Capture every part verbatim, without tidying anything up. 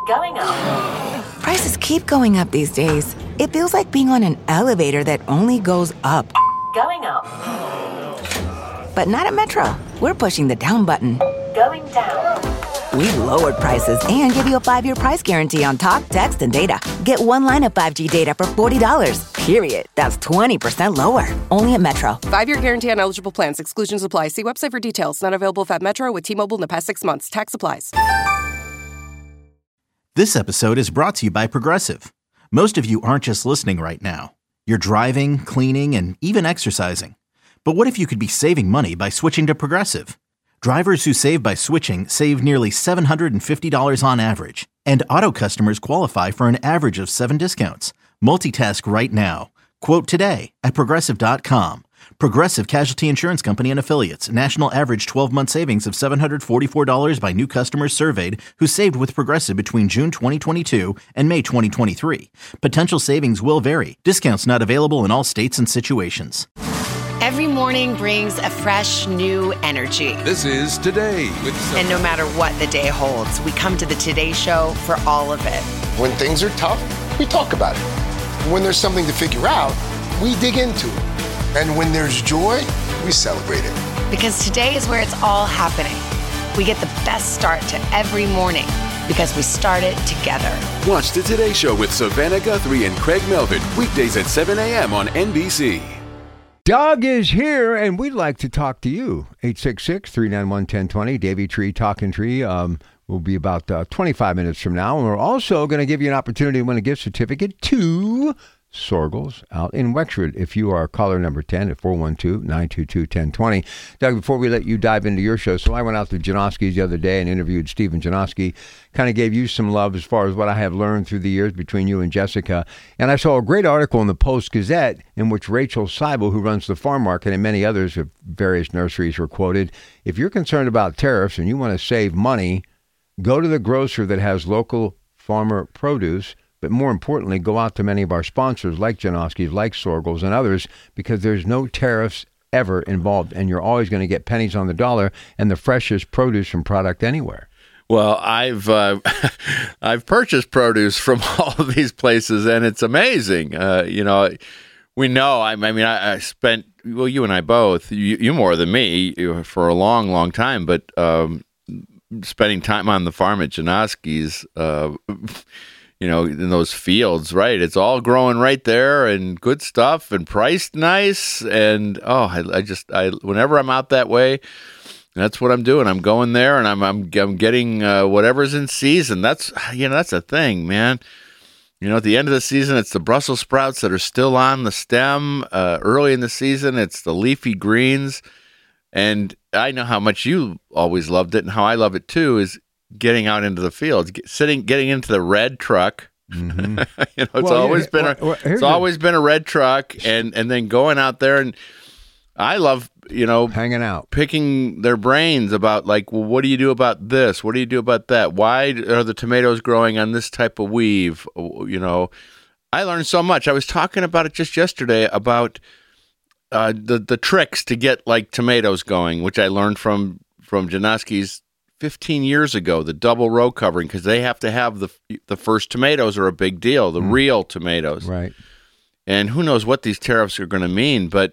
Going up. Prices keep going up these days. It feels like being on an elevator that only goes up. Going up. But not at Metro. We're pushing the down button. Going down. We've lowered prices and give you a five-year price guarantee on talk, text, and data. Get one line of five G data for forty dollars. Period. That's twenty percent lower. Only at Metro. Five-year guarantee on eligible plans. Exclusions apply. See website for details. Not available at Metro with T-Mobile in the past six months. Tax applies. This episode is brought to you by Progressive. Most of you aren't just listening right now. You're driving, cleaning, and even exercising. But what if you could be saving money by switching to Progressive? Drivers who save by switching save nearly seven hundred fifty dollars on average. And auto customers qualify for an average of seven discounts. Multitask right now. Quote today at Progressive dot com. Progressive Casualty Insurance Company and Affiliates. National average twelve-month savings of seven hundred forty-four dollars by new customers surveyed who saved with Progressive between June twenty twenty-two and May twenty twenty-three. Potential savings will vary. Discounts not available in all states and situations. Every morning brings a fresh, new energy. This is Today with Sophie. And no matter what the day holds, we come to the Today Show for all of it. When things are tough, we talk about it. When there's something to figure out, we dig into it. And when there's joy, we celebrate it. Because today is where it's all happening. We get the best start to every morning because we start it together. Watch the Today Show with Savannah Guthrie and Craig Melvin, weekdays at seven a.m. on N B C. Doug is here, and we'd like to talk to you. eight six six, three nine one, one zero two zero. Davy Tree, Talking Tree. Um, will be about uh, twenty-five minutes from now. And we're also going to give you an opportunity to win a gift certificate to Sorgels out in Wexford if you are caller number ten at four one two, nine two two, one zero two zero. Doug, before we let you dive into your show, so I went out to Janoski's the other day and interviewed Stephen Janoski, kind of gave you some love as far as what I have learned through the years between you and Jessica. And I saw a great article in the Post-Gazette in which Rachel Seibel, who runs the farm market, and many others of various nurseries were quoted. If you're concerned about tariffs and you want to save money, go to the grocer that has local farmer produce. But more importantly, go out to many of our sponsors like Janoski's, like Sorgels and others, because there's no tariffs ever involved. And you're always going to get pennies on the dollar and the freshest produce and product anywhere. Well, I've uh, I've purchased produce from all of these places, and it's amazing. Uh, you know, we know, I, I mean, I, I spent, well, you and I both, you, you more than me, for a long, long time, but um, spending time on the farm at Janoski's, uh you know, in those fields, right? It's all growing right there and good stuff and priced nice. And, oh, I, I just, I whenever I'm out that way, that's what I'm doing. I'm going there and I'm I'm, I'm getting uh, whatever's in season. That's, you know, that's a thing, man. You know, at the end of the season, it's the Brussels sprouts that are still on the stem. Uh, early in the season, it's the leafy greens. And I know how much you always loved it and how I love it too is getting out into the fields, get, sitting, getting into the red truck. Mm-hmm. you know, it's well, always yeah, been a, well, well, it's always been a red truck, and, and then going out there, and I love, you know, hanging out, picking their brains about like, well, what do you do about this? What do you do about that? Why are the tomatoes growing on this type of weave? You know, I learned so much. I was talking about it just yesterday about uh, the the tricks to get like tomatoes going, which I learned from from Janoski's fifteen years ago, the double row covering, because they have to have the the first tomatoes are a big deal, the mm. real tomatoes. Right. And who knows what these tariffs are going to mean, but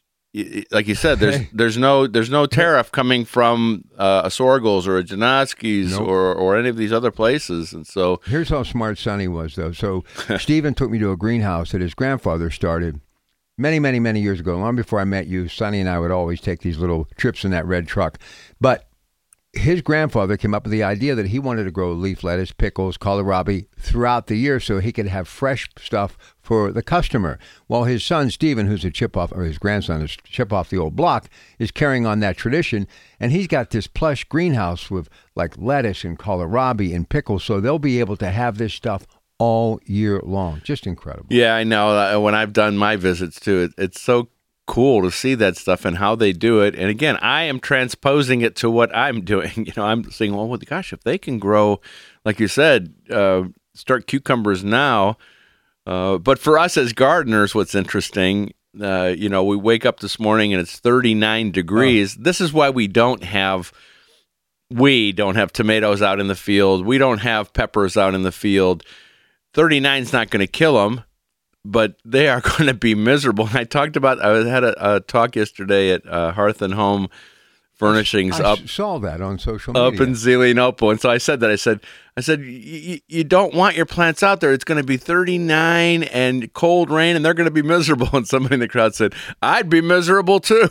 it, like you said, there's hey. there's no there's no tariff coming from uh, a Sorgels or a Janoski's nope. or or any of these other places. And so here's how smart Sonny was, though. So Stephen took me to a greenhouse that his grandfather started many, many, many years ago. Long before I met you, Sonny and I would always take these little trips in that red truck. But his grandfather came up with the idea that he wanted to grow leaf lettuce, pickles, kohlrabi throughout the year so he could have fresh stuff for the customer. While his son, Stephen, who's a chip off, or his grandson is chip off the old block, is carrying on that tradition. And he's got this plush greenhouse with like lettuce and kohlrabi and pickles. So they'll be able to have this stuff all year long. Just incredible. Yeah, I know. When I've done my visits too, it, it's so cool to see that stuff and how they do it. And again, I am transposing it to what I'm doing. You know, I'm saying, well, gosh, if they can grow, like you said, uh, start cucumbers now. Uh, but for us as gardeners, what's interesting, uh, you know, we wake up this morning and it's thirty-nine degrees. Oh. This is why we don't have we don't have tomatoes out in the field. We don't have peppers out in the field. thirty-nine is not going to kill them, but they are going to be miserable. And I talked about, I had a, a talk yesterday at uh, Hearth and Home Furnishings I up. saw that on social media. Up in Zelienople. And so I said that. I said, I said, you don't want your plants out there. It's going to be thirty-nine and cold rain, and they're going to be miserable. And somebody in the crowd said, I'd be miserable too.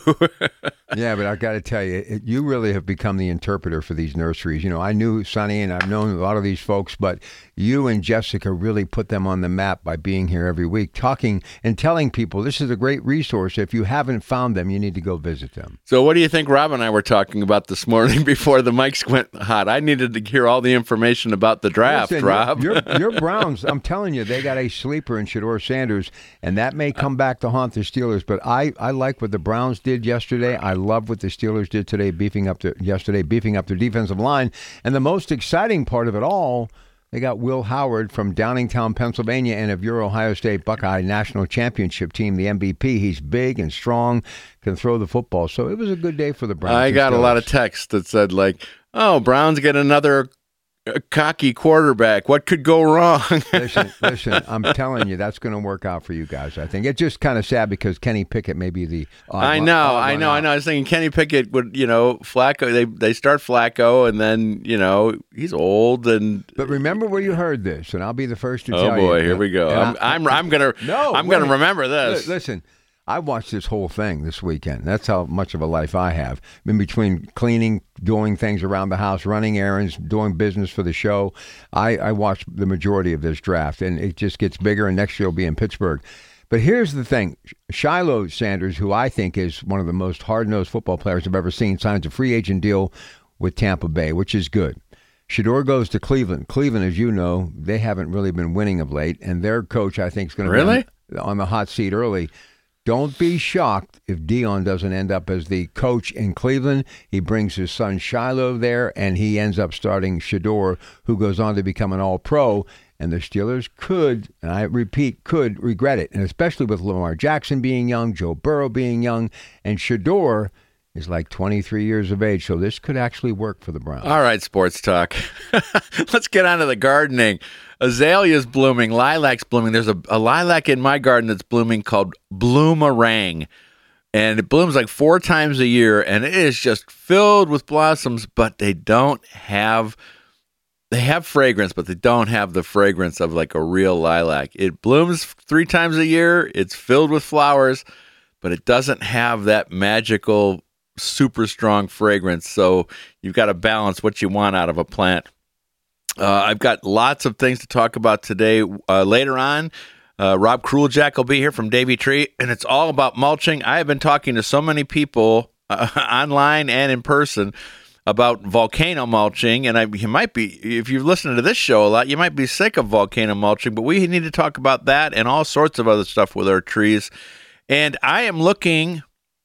Yeah, but I got to tell you, it, you really have become the interpreter for these nurseries. You know, I knew Sonny and I've known a lot of these folks, but you and Jessica really put them on the map by being here every week, talking and telling people this is a great resource. If you haven't found them, you need to go visit them. So what do you think Rob and I were talking about this morning before the mics went hot? I needed to hear all the information about the draft, Listen, Rob. Your, your, your Browns, I'm telling you, they got a sleeper in Shedeur Sanders, and that may come back to haunt the Steelers. But I, I like what the Browns did yesterday. I love what the Steelers did today, beefing up the, yesterday, beefing up their defensive line. And the most exciting part of it all, they got Will Howard from Downingtown, Pennsylvania, and of your Ohio State Buckeye National Championship team, the M V P. He's big and strong, can throw the football. So it was a good day for the Browns. I got a lot of texts that said, like, oh, Browns get another a cocky quarterback. What could go wrong? listen, listen, I'm telling you, that's going to work out for you guys. I think it's just kind of sad because Kenny Pickett may be the. Uh, I know, I know, out. I know. I was thinking Kenny Pickett would, you know, Flacco. They they start Flacco, and then you know he's old and. But remember where you heard this, and I'll be the first to oh tell you. Oh boy, here we go. I'm, I, I'm I'm gonna no, I'm gonna remember this. Listen. I watched this whole thing this weekend. That's how much of a life I have. In between cleaning, doing things around the house, running errands, doing business for the show, I, I watched the majority of this draft, and it just gets bigger, and next year will be in Pittsburgh. But here's the thing. Shiloh Sanders, who I think is one of the most hard-nosed football players I've ever seen, signs a free agent deal with Tampa Bay, which is good. Shedeur goes to Cleveland. Cleveland, as you know, they haven't really been winning of late, and their coach, I think, is going to really? be on, on the hot seat early. Don't be shocked if Dion doesn't end up as the coach in Cleveland. He brings his son Shiloh there, and he ends up starting Shedeur, who goes on to become an all-pro. And the Steelers could, and I repeat, could regret it, and especially with Lamar Jackson being young, Joe Burrow being young, and Shedeur is like twenty-three years of age, so this could actually work for the Browns. All right, sports talk. Let's get on to the gardening. Azaleas blooming, lilacs blooming. There's a, a lilac in my garden that's blooming called Bloomerang, and it blooms like four times a year, and it is just filled with blossoms, but they don't have, they have fragrance, but they don't have the fragrance of like a real lilac. It blooms three times a year. It's filled with flowers, but it doesn't have that magical super strong fragrance. So you've got to balance what you want out of a plant. Uh, I've got lots of things to talk about today. Uh, later on, uh, Rob Kruljack will be here from Davey Tree, and it's all about mulching. I have been talking to so many people uh, online and in person about volcano mulching, and I, you might be, if you've listened to this show a lot, you might be sick of volcano mulching, but we need to talk about that and all sorts of other stuff with our trees. And I am looking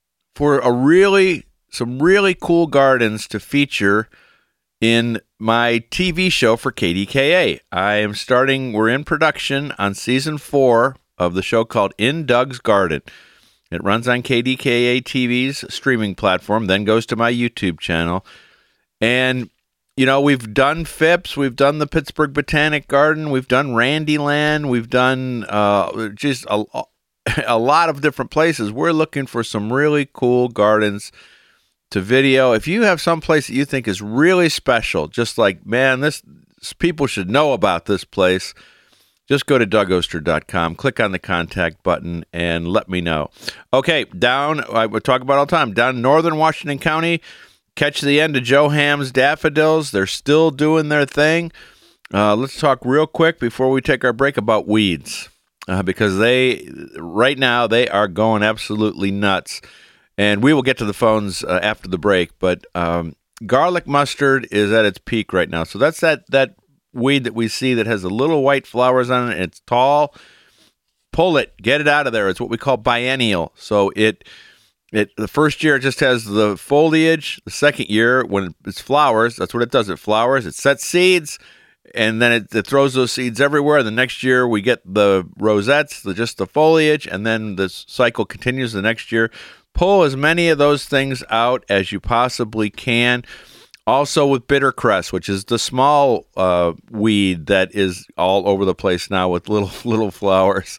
for a really, some really cool gardens to feature in my T V show for K D K A. I am starting, we're in production on season four of the show called In Doug's Garden. It runs on K D K A T V's streaming platform, then goes to my YouTube channel. And, you know, we've done Phipps, we've done the Pittsburgh Botanic Garden, we've done Randyland, we've done uh, just a, a lot of different places. We're looking for some really cool gardens to video. If you have some place that you think is really special, just like, man, this people should know about this place, just go to Doug Oster dot com, click on the contact button, and let me know. Okay, down, I would talk about all the time, down in northern Washington County, catch the end of Joe Ham's daffodils. They're still doing their thing. Uh, let's talk real quick before we take our break about weeds, uh, because they, right now, they are going absolutely nuts. And we will get to the phones uh, after the break, but um, garlic mustard is at its peak right now. So that's that that weed that we see that has the little white flowers on it. And it's tall. Pull it, get it out of there. It's what we call biennial. So it it the first year it just has the foliage. The second year when it's flowers, that's what it does. It flowers. It sets seeds, and then it, it throws those seeds everywhere. The next year we get the rosettes, the, just the foliage, and then the cycle continues the next year. Pull as many of those things out as you possibly can. Also with bittercress, which is the small uh, weed that is all over the place now with little little flowers.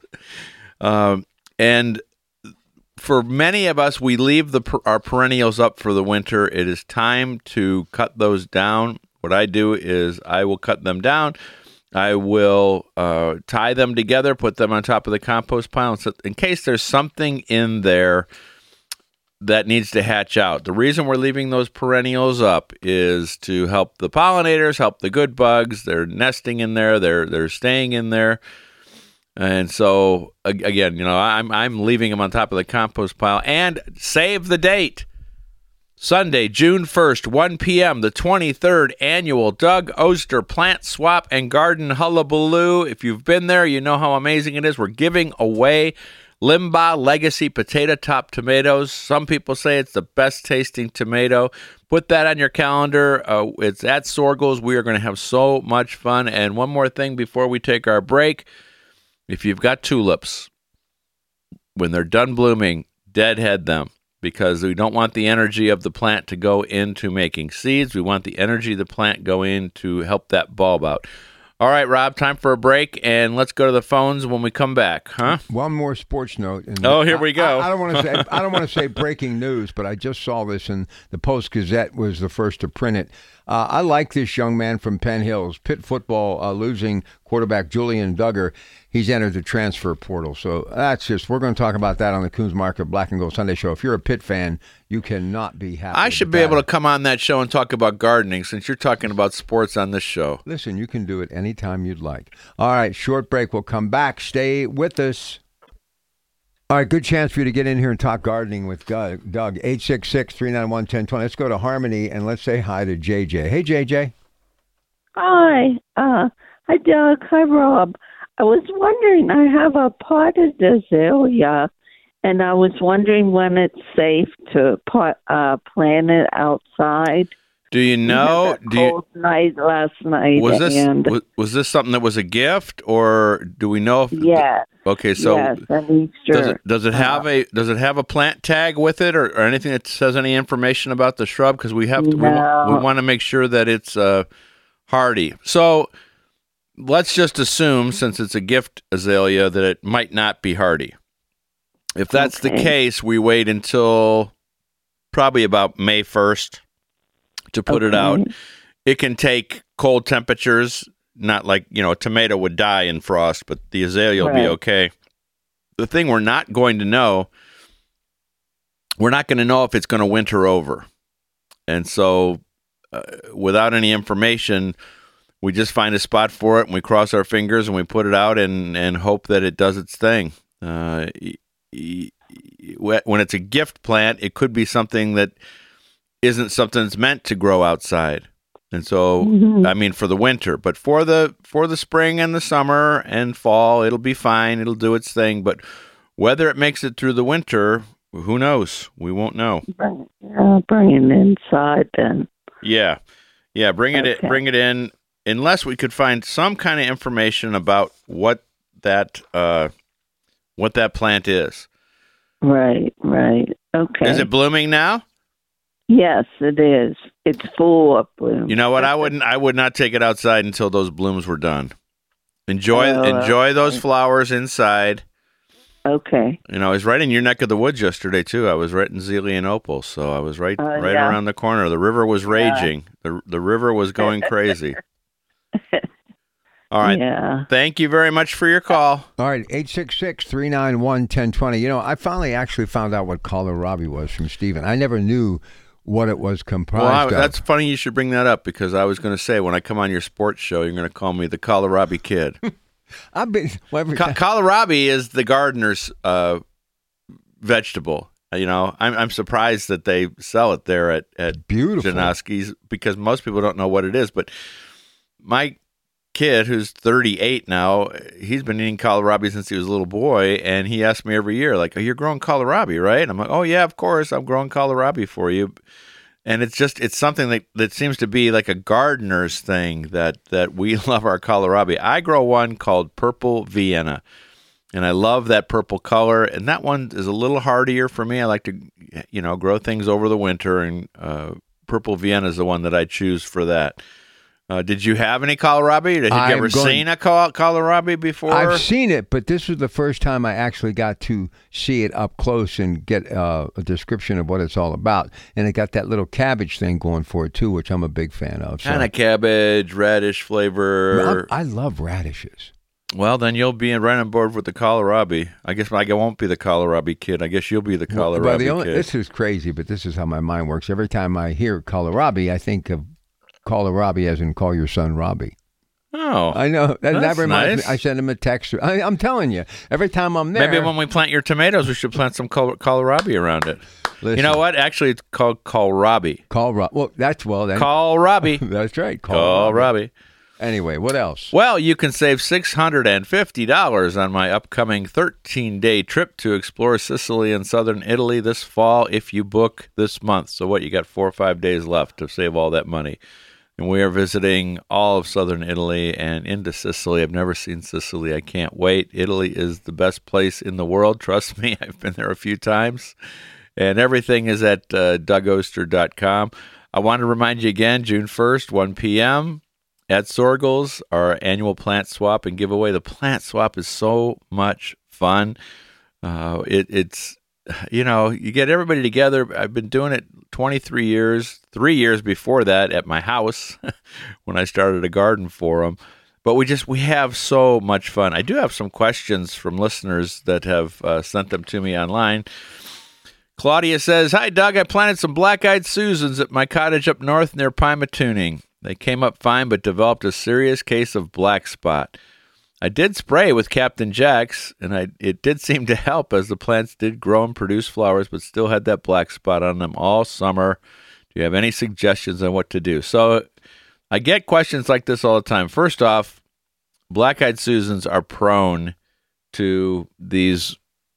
Um, and for many of us, we leave the our perennials up for the winter. It is time to cut those down. What I do is I will cut them down. I will uh, tie them together, put them on top of the compost pile, so in case there's something in there that needs to hatch out. The reason we're leaving those perennials up is to help the pollinators, help the good bugs. They're nesting in there. They're they're staying in there. And so, again, you know, I'm I'm leaving them on top of the compost pile. And save the date. Sunday, June first, one p.m., the twenty-third annual Doug Oster Plant Swap and Garden Hullabaloo. If you've been there, you know how amazing it is. We're giving away Limbaugh Legacy Potato Top Tomatoes. Some people say it's the best tasting tomato. Put that on your calendar. Uh, it's at Sorgel's. We are going to have so much fun. And one more thing before we take our break. If you've got tulips, when they're done blooming, deadhead them, because we don't want the energy of the plant to go into making seeds. We want the energy of the plant go in to help that bulb out. All right, Rob, time for a break, and let's go to the phones when we come back, huh? One more sports note. And oh, here we go. I, I don't want to say I don't want to say breaking news, but I just saw this, and the Post-Gazette was the first to print it. Uh, I like this young man from Penn Hills, Pitt football, uh, losing quarterback Julian Duggar. He's entered the transfer portal. So that's just, we're going to talk about that on the Coons Market Black and Gold Sunday Show. If you're a Pitt fan, you cannot be happy. I should be that. able to come on that show and talk about gardening since you're talking about sports on this show. Listen, you can do it anytime you'd like. All right, short break. We'll come back. Stay with us. All right, good chance for you to get in here and talk gardening with Doug. eight six six, three nine one, one zero two zero. Let's go to Harmony and let's say hi to J J. Hey, J J. Hi. Uh, hi, Doug. Hi, Rob. I was wondering, I have a potted azalea, and I was wondering when it's safe to pot, uh, plant it outside. Do you know? We had a cold you, night last night. Was this and, was, was this something that was a gift, or do we know? If, yes. Okay, so yes, I'm sure. does it does it have a does it have a plant tag with it, or, or anything that says any information about the shrub? Because we have to, no. we, we want to make sure that it's uh, hardy. So let's just assume, since it's a gift azalea, that it might not be hardy. If that's okay. the case, we wait until probably about May first. To put okay. it out. It can take cold temperatures, not like, you know, a tomato would die in frost, but the azalea will right. be okay. The thing we're not going to know, we're not going to know if it's going to winter over. And so uh, without any information, we just find a spot for it and we cross our fingers and we put it out and, and hope that it does its thing. Uh, when it's a gift plant, it could be something that isn't something that's meant to grow outside. And so, mm-hmm. I mean, for the winter, but for the for the spring and the summer and fall, it'll be fine. It'll do its thing. But whether it makes it through the winter, who knows? We won't know. Bring, uh, bring it inside then. Yeah. Yeah, bring it, okay. in, bring it in, unless we could find some kind of information about what that uh, what that plant is. Right, right. Okay. Is it blooming now? Yes, it is. It's full of blooms. You know what? I wouldn't. I would not take it outside until those blooms were done. Enjoy, oh, enjoy okay. those flowers inside. Okay. You know, I was right in your neck of the woods yesterday too. I was right in Zelia and Opal, so I was right, uh, right yeah. around the corner. The river was raging. Yeah. the The river was going crazy. All right. Yeah. Thank you very much for your call. All right, eight six six, three nine one, one zero two zero. You know, I finally actually found out what kohlrabi was from Stephen. I never knew what it was comprised well, I, of. That's funny you should bring that up, because I was going to say, when I come on your sports show, you're going to call me the kohlrabi kid. I've been well, every Ko- kohlrabi is the gardener's uh, vegetable. You know, I'm I'm surprised that they sell it there at at Beautiful. Janoski's, because most people don't know what it is. But my kid, who's thirty-eight now, he's been eating kohlrabi since he was a little boy, and he asks me every year, like, "Oh, you're growing kohlrabi, right?" And I'm like, "Oh yeah, of course, I'm growing kohlrabi for you." And it's just it's something that, that seems to be like a gardener's thing, that that we love our kohlrabi. I grow one called Purple Vienna, and I love that purple color. And that one is a little hardier for me. I like to, you know, grow things over the winter and uh, Purple Vienna is the one that I choose for that. Uh, did you have any kohlrabi? Had you I'm ever going- seen a kohl- kohlrabi before? I've seen it, but this was the first time I actually got to see it up close and get uh, a description of what it's all about. And it got that little cabbage thing going for it, too, which I'm a big fan of. So. Kind of cabbage, radish flavor. I, I love radishes. Well, then you'll be right on board with the kohlrabi. I guess I won't be the kohlrabi kid. I guess you'll be the kohlrabi Well, the only, kid. this is crazy, but this is how my mind works. Every time I hear kohlrabi, I think of kohlrabi as in call your son Robbie. Oh, I know. That, that that's reminds nice. me. I send him a text. I, I'm telling you, every time I'm there. Maybe when we plant your tomatoes, we should plant some kohl- kohlrabi around it. Listen, You know what? Actually, it's called kohlrabi. Kohlrabi. Well, that's well then. Kohlrabi. That's right. Kohlrabi. Anyway, what else? Well, you can save six hundred fifty dollars on my upcoming thirteen-day trip to explore Sicily and southern Italy this fall if you book this month. So what, you got four or five days left to save all that money. And we are visiting all of southern Italy and into Sicily. I've never seen Sicily. I can't wait. Italy is the best place in the world. Trust me, I've been there a few times. And everything is at uh, doug oster dot com. I want to remind you again, June first, one p.m., at Sorgel's, our annual plant swap and giveaway. The plant swap is so much fun. Uh, it, it's, you know, you get everybody together. I've been doing it twenty-three years, three years before that at my house when I started a garden for them. But we just, we have so much fun. I do have some questions from listeners that have uh, sent them to me online. Claudia says, "Hi, Doug. I planted some black-eyed Susans at my cottage up north near Pymatooning. They came up fine, but developed a serious case of black spot. I did spray with Captain Jack's, and I, it did seem to help as the plants did grow and produce flowers, but still had that black spot on them all summer. Do you have any suggestions on what to do?" So I get questions like this all the time. First off, black-eyed Susans are prone to these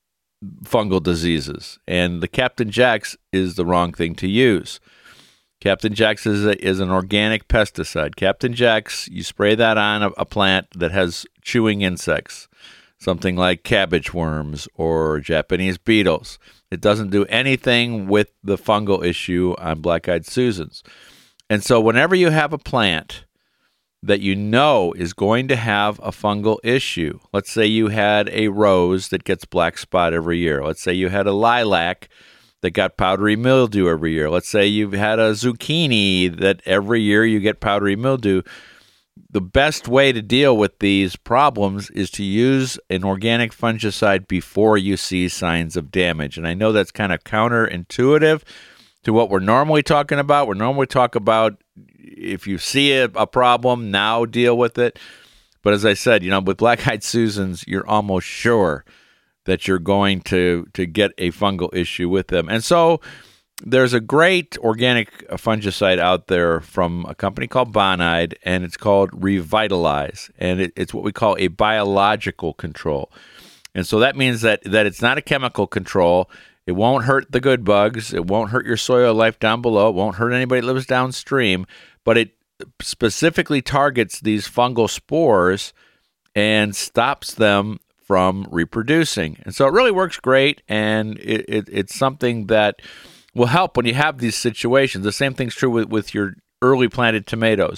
fungal diseases, and the Captain Jack's is the wrong thing to use. Captain Jack's is, a, is an organic pesticide. Captain Jack's, you spray that on a, a plant that has chewing insects, something like cabbage worms or Japanese beetles. It doesn't do anything with the fungal issue on black-eyed Susans. And so whenever you have a plant that you know is going to have a fungal issue, let's say you had a rose that gets black spot every year. Let's say you had a lilac that got powdery mildew every year. Let's say you've had a zucchini that every year you get powdery mildew. The best way to deal with these problems is to use an organic fungicide before you see signs of damage. And I know that's kind of counterintuitive to what we're normally talking about. We're normally talking about if you see a, a problem, now deal with it. But as I said, you know, with black-eyed Susans, you're almost sure that you're going to, to get a fungal issue with them. And so there's a great organic fungicide out there from a company called Bonide, and it's called Revitalize. And it, it's what we call a biological control. And so that means that, that it's not a chemical control. It won't hurt the good bugs. It won't hurt your soil life down below. It won't hurt anybody that lives downstream. But it specifically targets these fungal spores and stops them from reproducing. And so it really works great, and it, it, it's something that will help when you have these situations. The same thing's true with, with your early planted tomatoes.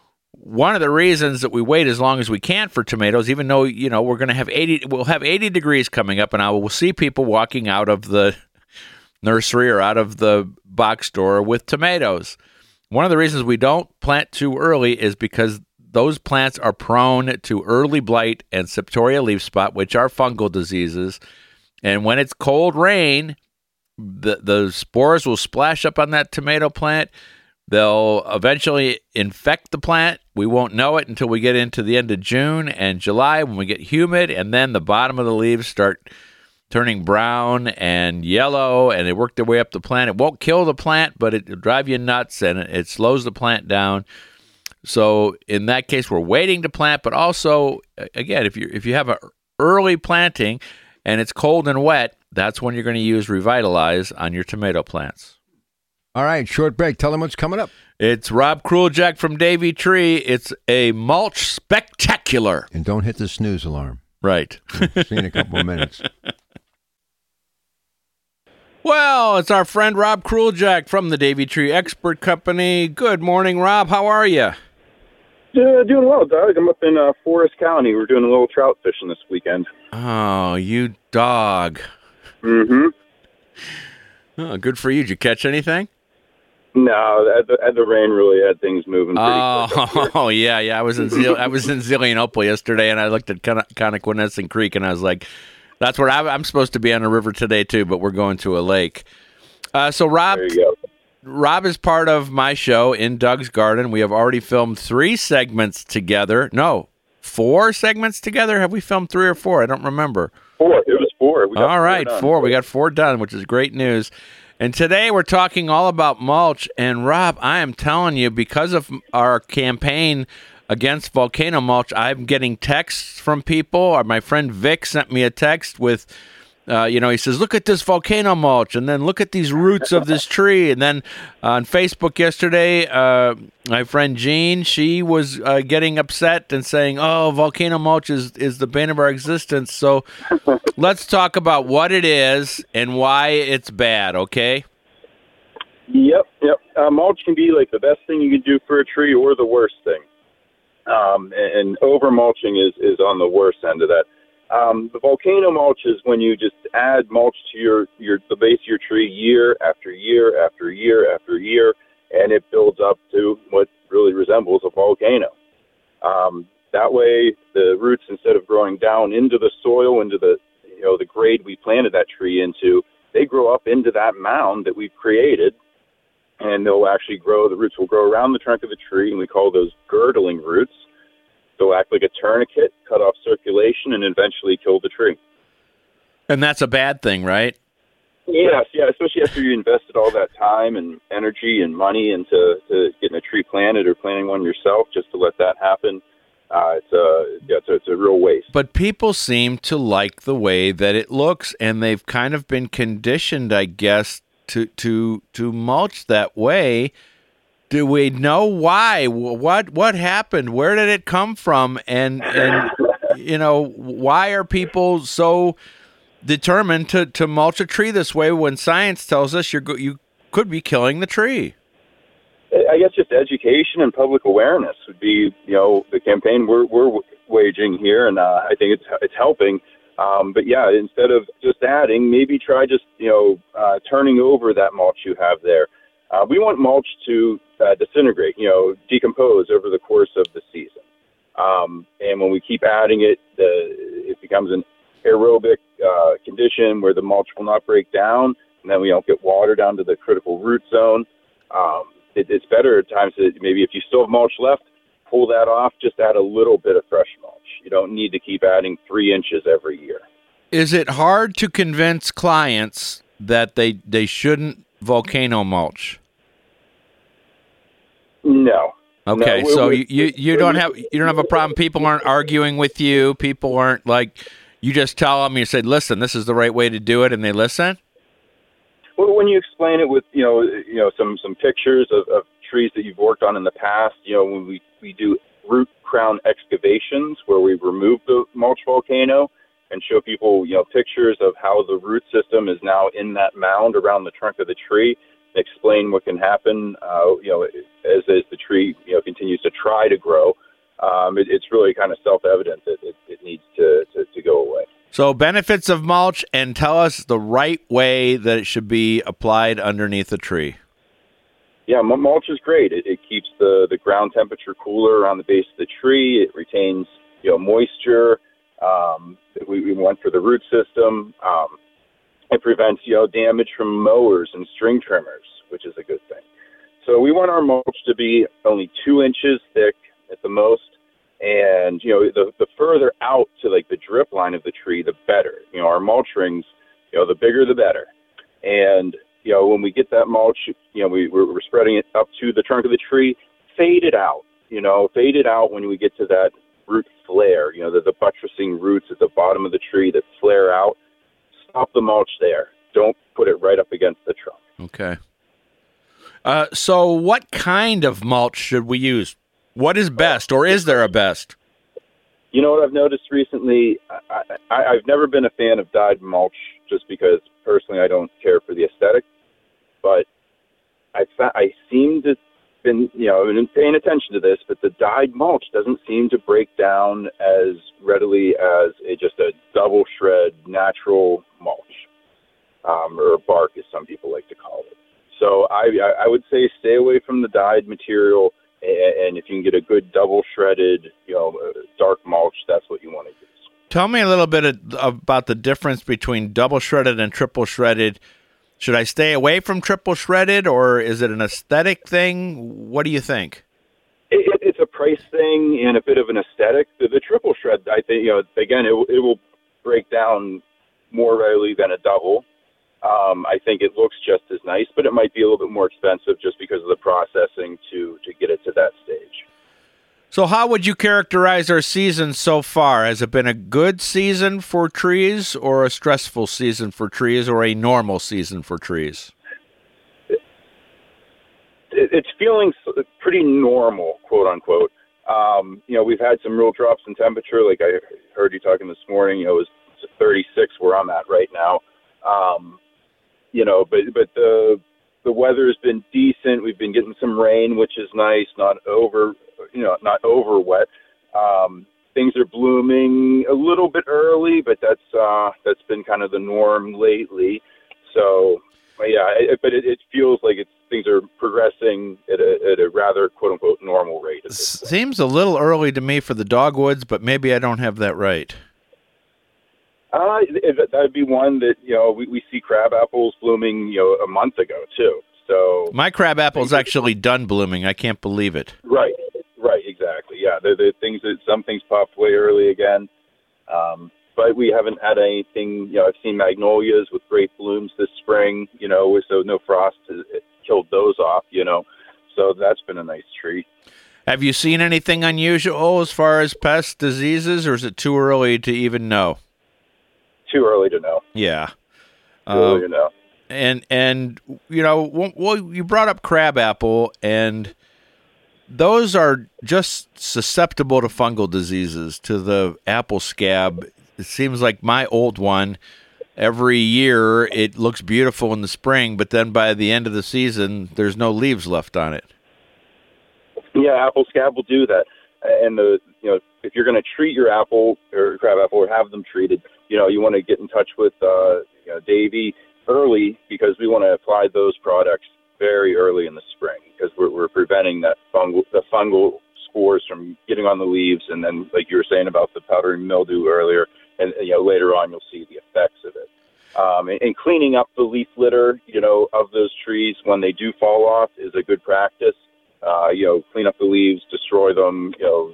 One of the reasons that we wait as long as we can for tomatoes, even though, you know, we're going to have eighty, we'll have eighty degrees coming up, and I will see people walking out of the nursery or out of the box store with tomatoes. One of the reasons we don't plant too early is because those plants are prone to early blight and septoria leaf spot, which are fungal diseases. And when it's cold rain, the, the spores will splash up on that tomato plant. They'll eventually infect the plant. We won't know it until we get into the end of June and July when we get humid, and then the bottom of the leaves start turning brown and yellow, and they work their way up the plant. It won't kill the plant, but it'll drive you nuts, and it slows the plant down. So in that case, we're waiting to plant, but also, again, if you if you have an early planting and it's cold and wet, that's when you're going to use Revitalize on your tomato plants. All right, short break. Tell them what's coming up. It's Rob Kruljack from Davy Tree. It's a mulch spectacular. And don't hit the snooze alarm. Right. See you in a couple of minutes. Well, it's our friend Rob Kruljack from the Davy Tree Expert Company. Good morning, Rob. How are you? Uh, doing well, Doug. I'm up in uh, Forest County. We're doing a little trout fishing this weekend. Oh, you dog. Mm-hmm. Oh, good for you. Did you catch anything? No, the, the, the rain really had things moving pretty oh, quick. Oh, yeah, yeah. I was in Zeal- I was in Zelienople yesterday, and I looked at Con- Connoquenessing Creek, and I was like, that's where I, I'm supposed to be on a river today, too, but we're going to a lake. Uh, so, Rob, There you go. Rob is part of my show, In Doug's Garden. We have already filmed three segments together. No, four segments together? Have we filmed three or four? I don't remember. Four. It was four. We got all right, four, four. We got four done, which is great news. And today we're talking all about mulch. And, Rob, I am telling you, because of our campaign against volcano mulch, I'm getting texts from people. My friend Vic sent me a text with, uh, you know, he says, look at this volcano mulch, and then look at these roots of this tree. And then on Facebook yesterday, uh, my friend Jean, she was uh, getting upset and saying, oh, volcano mulch is, is the bane of our existence. So let's talk about what it is and why it's bad, okay? Yep, yep. Uh, mulch can be like the best thing you can do for a tree or the worst thing. Um, and, and over mulching is, is on the worst end of that. Um, the volcano mulch is when you just add mulch to your, your the base of your tree year after year after year after year, and it builds up to what really resembles a volcano. Um, that way, the roots, instead of growing down into the soil, into the you know the grade we planted that tree into, they grow up into that mound that we've created, and they'll actually grow. The roots will grow around the trunk of the tree, and we call those girdling roots. They'll act like a tourniquet, cut off circulation, and eventually kill the tree. And that's a bad thing, right? Yes, yeah, especially after you invested all that time and energy and money into to getting a tree planted or planting one yourself, just to let that happen. Uh, it's a yeah, it's a, it's a real waste. But people seem to like the way that it looks, and they've kind of been conditioned, I guess, to to to mulch that way. Do we know why? What what happened? Where did it come from? And and you know, why are people so determined to, to mulch a tree this way when science tells us you're you could be killing the tree? I guess just education and public awareness would be, you know, the campaign we're we're waging here, and uh, I think it's it's helping. Um, but yeah, instead of just adding, maybe try just you know uh, turning over that mulch you have there. Uh, we want mulch to uh, disintegrate, you know, decompose over the course of the season. Um, and when we keep adding it, the, it becomes an aerobic uh, condition where the mulch will not break down, and then we don't get water down to the critical root zone. Um, it, it's better at times that maybe if you still have mulch left, pull that off, just add a little bit of fresh mulch. You don't need to keep adding three inches every year. Is it hard to convince clients that they, they shouldn't volcano mulch? No. Okay, no, so we, you, you, you don't have you don't have a problem. People aren't arguing with you. People aren't like, you just tell them, you said, listen, this is the right way to do it, and they listen? Well, when you explain it with, you know, you know some, some pictures of, of trees that you've worked on in the past, you know, when we, we do root crown excavations where we remove the mulch volcano and show people, you know, pictures of how the root system is now in that mound around the trunk of the tree, and explain what can happen, uh, you know, as, as the tree, you know, continues to try to grow. Um, it, it's really kind of self-evident that it, it needs to, to, to go away. So benefits of mulch, and tell us the right way that it should be applied underneath a tree. Yeah, mulch is great. It, it keeps the, the ground temperature cooler around the base of the tree. It retains, you know, moisture. Um, we, we went for the root system. Um, it prevents, you know, damage from mowers and string trimmers, which is a good thing. So we want our mulch to be only two inches thick at the most. And, you know, the, the further out to, like, the drip line of the tree, the better. You know, our mulch rings, you know, the bigger the better. And, you know, when we get that mulch, you know, we, we're, we're spreading it up to the trunk of the tree, fade it out, you know, fade it out when we get to that root flare, you know, the, the buttressing roots at the bottom of the tree that flare out. Stop the mulch there. Don't put it right up against the trunk. Okay. Uh, so what kind of mulch should we use? What is best, or is there a best? You know what I've noticed recently? I, I, I've never been a fan of dyed mulch just because personally I don't care for the aesthetic. But I, I seem to been, you know, been paying attention to this, but the dyed mulch doesn't seem to break down as readily as a, just a double shred natural mulch, um, or bark, as some people like to call it. So I, I would say stay away from the dyed material, and if you can get a good double shredded, you know, dark mulch, that's what you want to use. Tell me a little bit of, about the difference between double shredded and triple shredded. Should I stay away from triple shredded, or is it an aesthetic thing? What do you think? It, it, it's a price thing and a bit of an aesthetic. The, the triple shred, I think, you know, again, it, it will break down more readily than a double. Um, I think it looks just as nice, but it might be a little bit more expensive just because of the processing to, to get it to that stage. So how would you characterize our season so far? Has it been a good season for trees, or a stressful season for trees, or a normal season for trees? It, it's feeling pretty normal, quote unquote. Um, you know, we've had some real drops in temperature. Like I heard you talking this morning, you know, it was thirty-six where I'm at right now. Um, you know, but but the the weather has been decent. We've been getting some rain, which is nice, not over. You know, not over wet. Um, things are blooming a little bit early, but that's uh, that's been kind of the norm lately. So, yeah, it, but it, it feels like it's things are progressing at a, at a rather quote unquote normal rate. At this point. Seems a little early to me for the dogwoods, but maybe I don't have that right. Uh, that would be one that, you know, we, we see crab apples blooming, you know, a month ago too. So my crab apple's actually done blooming. I can't believe it. Right. Right, exactly. Yeah, they're, they're things that some things popped way early again, um, but we haven't had anything. You know, I've seen magnolias with great blooms this spring. You know, so no frost has killed those off. You know, so that's been a nice treat. Have you seen anything unusual as far as pest diseases, or is it too early to even know? Too early to know. Yeah, too uh, early to know. And and you know, well, you brought up crabapple and. Those are just susceptible to fungal diseases, to the apple scab. It seems like my old one, every year it looks beautiful in the spring, but then by the end of the season, there's no leaves left on it. Yeah, apple scab will do that. And the you know, if you're going to treat your apple or crab apple or have them treated, you know, you want to get in touch with uh, you know, Davey early, because we want to apply those products very early in the spring, because we're, we're preventing that fungal, the fungal spores from getting on the leaves, and then, like you were saying about the powdery mildew earlier, and you know later on you'll see the effects of it. Um, and, and cleaning up the leaf litter, you know, of those trees when they do fall off is a good practice. Uh, you know, clean up the leaves, destroy them, you know,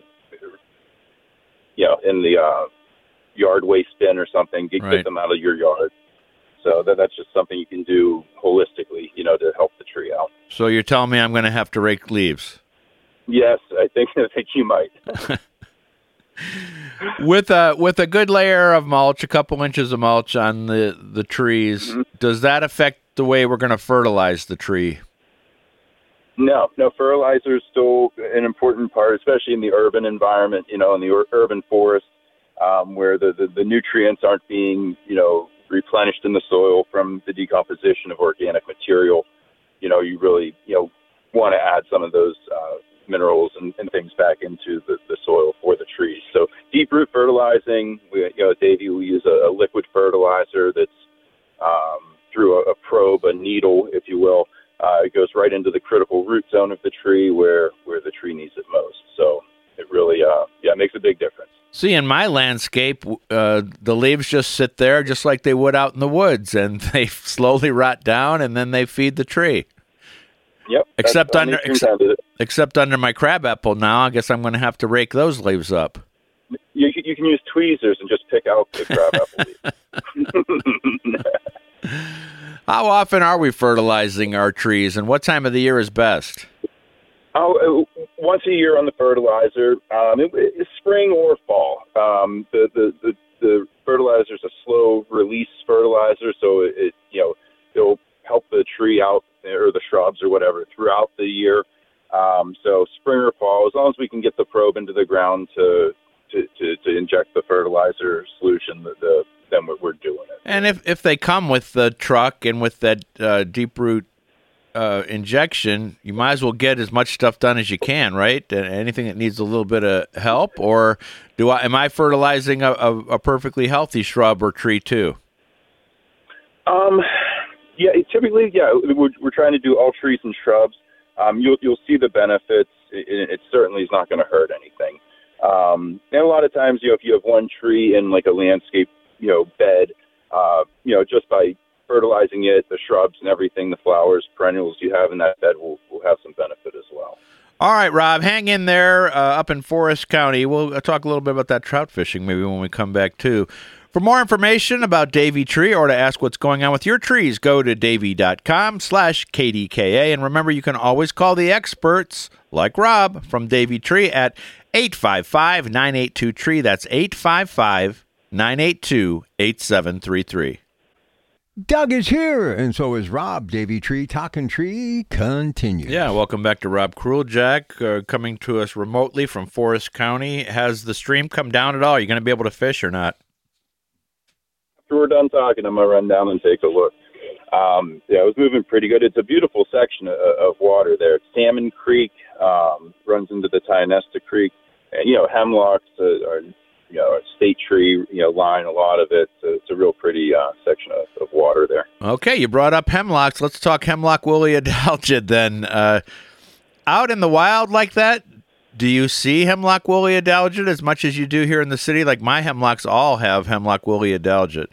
you know, in the uh, yard waste bin or something. Get, right. get them out of your yard. So that, that's just something you can do holistically, you know, to help the tree out. So you're telling me I'm going to have to rake leaves? Yes, I think I think you might. with a with a good layer of mulch, a couple inches of mulch on the the trees, mm-hmm. does that affect the way we're going to fertilize the tree? No, no. Fertilizer is still an important part, especially in the urban environment. You know, in the ur- urban forest, um, where the, the the nutrients aren't being, you know, replenished in the soil from the decomposition of organic material. You know, you really, you know, want to add some of those uh, minerals and, and things back into the, the soil for the trees. So deep root fertilizing, we, you know, Davey, we use a, a liquid fertilizer that's um, through a, a probe, a needle, if you will. Uh, it goes right into the critical root zone of the tree where, where the tree needs it most. So it really, uh, yeah, it makes a big difference. See, in my landscape, uh, the leaves just sit there just like they would out in the woods, and they slowly rot down, and then they feed the tree. Yep. Except under except, except under my crabapple now, I guess I'm going to have to rake those leaves up. You, you can use tweezers and just pick out the crabapple leaves. How often are we fertilizing our trees, and what time of the year is best? Oh, once a year on the fertilizer, um, it, it's spring or fall. Um, the, the, the, the fertilizer is a slow release fertilizer, so it, it you know it'll help the tree out or the shrubs or whatever throughout the year. Um, so spring or fall, as long as we can get the probe into the ground to to, to, to inject the fertilizer solution, the, the, then we're, we're doing it. And if, if they come with the truck and with that uh, deep root uh, injection, you might as well get as much stuff done as you can, right? And anything that needs a little bit of help, or do I am I fertilizing a, a, a perfectly healthy shrub or tree too? Um, yeah, typically, yeah, we're, we're trying to do all trees and shrubs. Um, you'll you'll see the benefits. It, it certainly is not going to hurt anything. Um, and a lot of times, you know, if you have one tree in like a landscape, you know, bed, uh, you know, just by fertilizing it, the shrubs and everything, the flowers, perennials you have in that bed will will have some benefit as well. All right, Rob, hang in there uh, up in Forest County. We'll uh, talk a little bit about that trout fishing maybe when we come back too. For more information about Davey Tree or to ask what's going on with your trees, go to davey.com slash KDKA. And remember, you can always call the experts like Rob from Davey Tree at eight five five, nine eight two, tree. That's eight five five, nine eight two, eight seven three three. Doug is here, and so is Rob. Davey Tree Talking Tree continues. Yeah, welcome back to Rob Kruljack, uh, coming to us remotely from Forest County. Has the stream come down at all? Are you going to be able to fish or not? After we're done talking, I'm going to run down and take a look. Um, yeah, it was moving pretty good. It's a beautiful section of, of water there. Salmon Creek um, runs into the Tionesta Creek. And, you know, hemlocks uh, are, you know, a state tree, you know, line, a lot of it. So it's a real pretty uh, section of, of water there. Okay, you brought up hemlocks. Let's talk hemlock woolly adelgid then. Uh, out in the wild like that, do you see hemlock woolly adelgid as much as you do here in the city? Like my hemlocks all have hemlock woolly adelgid.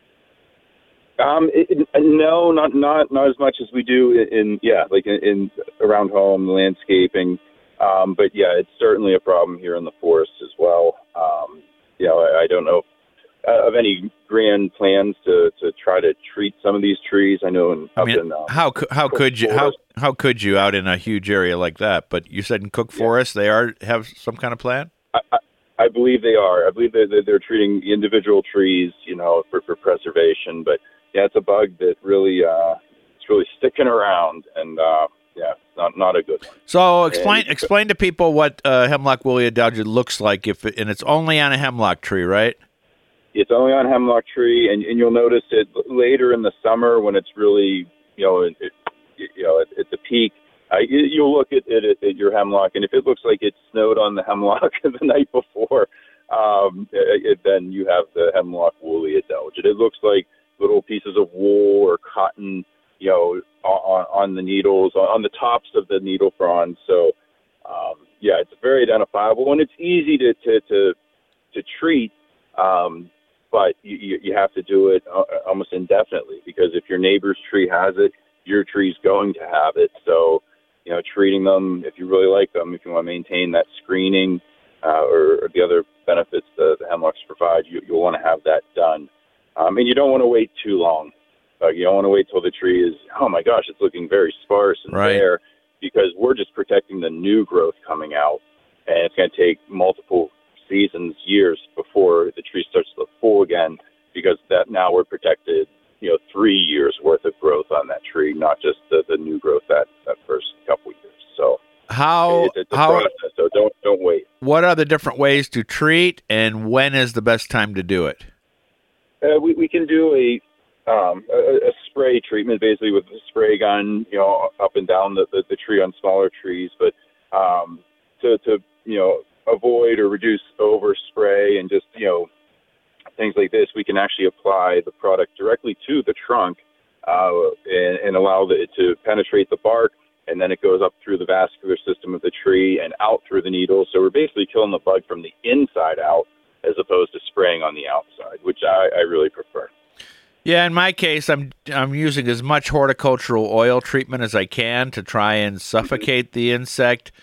Um, it, it, no, not not not as much as we do in, in yeah, like in, in around home landscaping. Um, but yeah, it's certainly a problem here in the forest as well. Um, you know, I, I don't know uh, of any grand plans to, to try to treat some of these trees. I know in, I up mean, in um, how how Cook could you Forest. how how could you out in a huge area like that? But you said in Cook Forest they are have some kind of plan. I, I, I believe they are. I believe that they're, they're treating individual trees, you know, for, for preservation. But yeah, it's a bug that really uh, it's really sticking around, and uh, yeah, it's not not a good one. So explain and, explain to people what uh, hemlock woolly adelgid looks like, if it, and it's only on a hemlock tree, right? It's only on hemlock tree, and, and you'll notice it later in the summer when it's really, you know, it, it, you know, at, at the peak. Uh, you, you'll look at, at, at your hemlock, and if it looks like it snowed on the hemlock the night before, um, it, then you have the hemlock woolly adelgid. It looks like little pieces of wool or cotton, you know, on, on the needles, on the tops of the needle fronds. So, um, yeah, it's very identifiable, and it's easy to to to, to treat, um, but you, you have to do it almost indefinitely, because if your neighbor's tree has it, your tree's going to have it. So, you know, treating them, if you really like them, if you want to maintain that screening uh, or, or the other benefits the, the hemlocks provide, you, you'll want to have that done. Um, and you don't want to wait too long. Uh, you don't want to wait till the tree is, oh my gosh, it's looking very sparse and right. bare, because we're just protecting the new growth coming out. And it's going to take multiple seasons, years before the tree starts to look full again, because that now we're protected, you know, three years worth of growth on that tree, not just the, the new growth that, that first couple years. So how, it's, it's a how, process, so don't, don't wait. What are the different ways to treat, and when is the best time to do it? Uh, we, we can do a, um, a a spray treatment, basically with a spray gun, you know, up and down the, the, the tree on smaller trees. But um, to, to, you know, avoid or reduce overspray and just, you know, things like this, we can actually apply the product directly to the trunk uh, and, and allow it to penetrate the bark, and then it goes up through the vascular system of the tree and out through the needle. So we're basically killing the bug from the inside out, as opposed to spraying on the outside, which I, I really prefer. Yeah, in my case, I'm I'm using as much horticultural oil treatment as I can to try and suffocate the insect.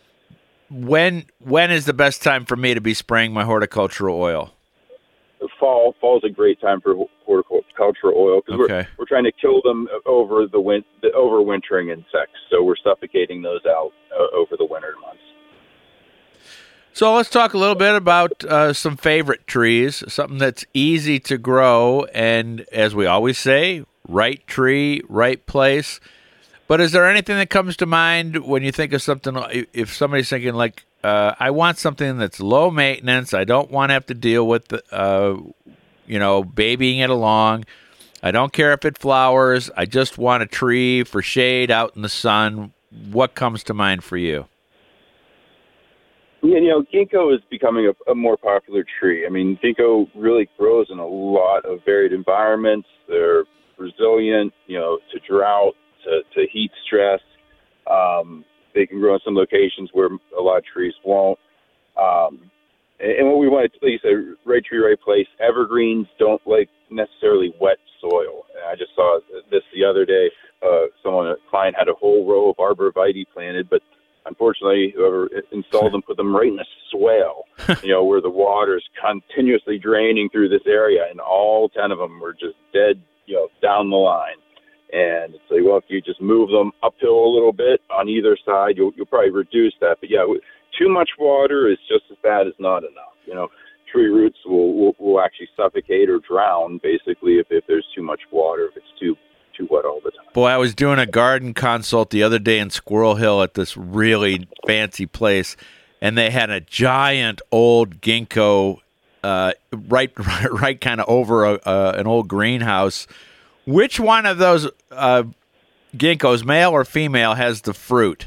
When when is the best time for me to be spraying my horticultural oil? Fall fall is a great time for horticultural oil, because okay. we're we're trying to kill them over the win the overwintering insects. So we're suffocating those out uh, over the winter months. So let's talk a little bit about uh, some favorite trees, something that's easy to grow, and as we always say, right tree, right place. But is there anything that comes to mind when you think of something, if somebody's thinking like, uh, I want something that's low maintenance. I don't want to have to deal with, the, uh, you know, babying it along. I don't care if it flowers. I just want a tree for shade out in the sun. What comes to mind for you? Yeah, you know, ginkgo is becoming a, a more popular tree. I mean, ginkgo really grows in a lot of varied environments. They're resilient, you know, to drought, to, to heat stress. Um, they can grow in some locations where a lot of trees won't. Um, and, and what we want to, like you said, right tree, right place. Evergreens don't like necessarily wet soil. And I just saw this the other day. Uh, someone, a client, had a whole row of arborvitae planted, but unfortunately, whoever installed them put them right in a swale, you know, where the water's continuously draining through this area, and all ten of them were just dead, you know, down the line. And it's like, well, if you just move them uphill a little bit on either side, you'll, you'll probably reduce that. But yeah, too much water is just as bad as not enough. You know, tree roots will, will, will actually suffocate or drown, basically, if, if there's too much water, if it's too too wet all the time. Boy, I was doing a garden consult the other day in Squirrel Hill at this really fancy place, and they had a giant old ginkgo uh, right, right, right kind of over a, uh, an old greenhouse. Which one of those uh, ginkgos, male or female, has the fruit?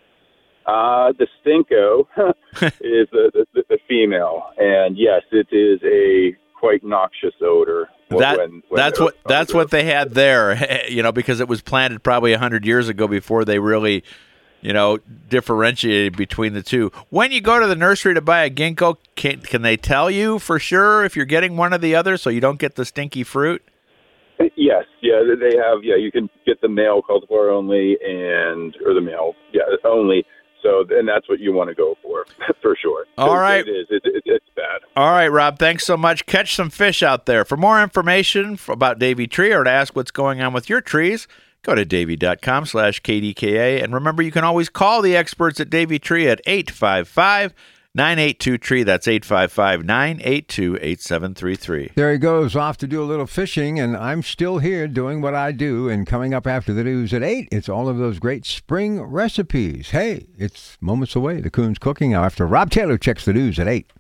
Uh, the stinko is the, the, the female, and yes, it is a quite noxious odor. That, when, when that's what that's what they had there, you know, because it was planted probably a hundred years ago before they really, you know, differentiated between the two. When you go to the nursery to buy a ginkgo, can can they tell you for sure if you're getting one or the other, so you don't get the stinky fruit? Yes, yeah, they have. Yeah, you can get the male cultivar only, and or the male, yeah, only. So, and that's what you want to go for, for sure. All right. It is. It, it, it's bad. All right, Rob, thanks so much. Catch some fish out there. For more information about Davy Tree or to ask what's going on with your trees, go to davy.com slash KDKA. And remember, you can always call the experts at Davy Tree at eight five five, nine eight two, tree. That's eight five five, nine eight two, eight seven three three. There he goes, off to do a little fishing, and I'm still here doing what I do. And coming up after the news at eight, it's all of those great spring recipes. Hey, it's moments away, the Coons Cooking Hour, after Rob Taylor checks the news at eight.